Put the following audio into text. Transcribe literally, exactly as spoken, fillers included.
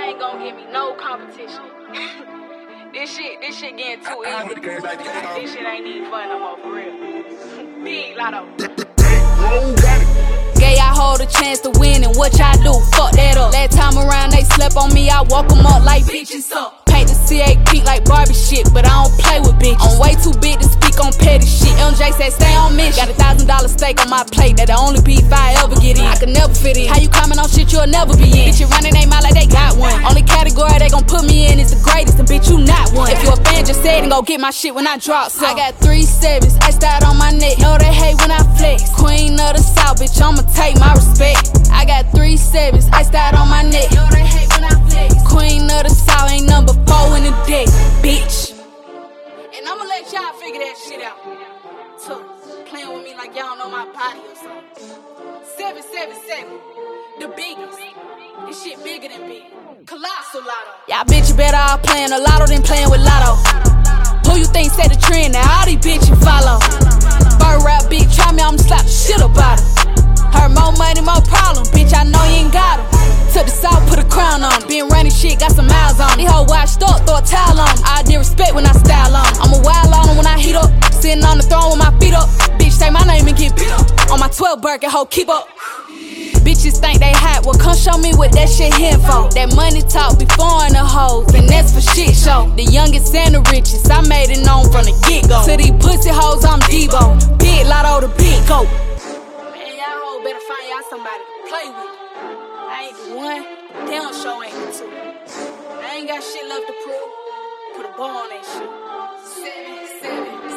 I ain't gonna give me no competition. This shit, this shit getting too easy. This shit ain't even fun no more, for real. Big Lotto. Gay, I hold a chance to win, and what y'all do? Fuck that up. Last time around, they slept on me, I woke them up like bitches up. Paint the C A peak like Barbie shit, but I don't play with bitches. I'm way too big to speak on petty shit. M J said stay on mission. Got a thousand dollar steak on my plate, that the only beef I ever get in. I could never fit in. How you comment on shit you'll never be in? Bitch, you running they mouth like they got one. Only category they gon' put me in is the greatest, and bitch, you not one. If you a fan, just say it and go get my shit when I drop some. I got three sevens, iced out on my neck. Know they hate when I flex. Queen of the South, bitch, I'ma take my respect. I got three sevens, iced out on my neck. Know they hate when I flex. Queen of the South, ain't number four in the deck, bitch. And I'ma let y'all figure that shit out. So, playing with me like y'all know my body or something. seven seven seven, the biggest. This shit bigger than big. Colossal Lotto. Y'all bitches better all playing a lotto than playing with Lotto. Who you think set the trend? Now all these bitches follow. Bird rap bitch, try me, I'ma slap the shit about her. Her more money, more problem, bitch, I know you ain't got them. Took the south, put a crown on. Been running shit, got some miles on. These hoes washed up, throw a towel on. I did respect when I style on. I'm a wild on them when I heat up. Sitting on the throne with my feet up. Bitch, say my name and get beat up. On my twelve Birkin, hoe, keep up. Bitches think they hot, well come show me what that shit here for. That money talk be foreign the hoes, and that's for shit show. The youngest and the richest, I made it known from the get-go. To these pussy hoes, I'm Debo. Big Lotto, the big goat. Man, y'all hoes better find y'all somebody to play with. I ain't the one, damn show ain't the two. I ain't got shit left to prove. Put a ball on that shit. Seven, seven,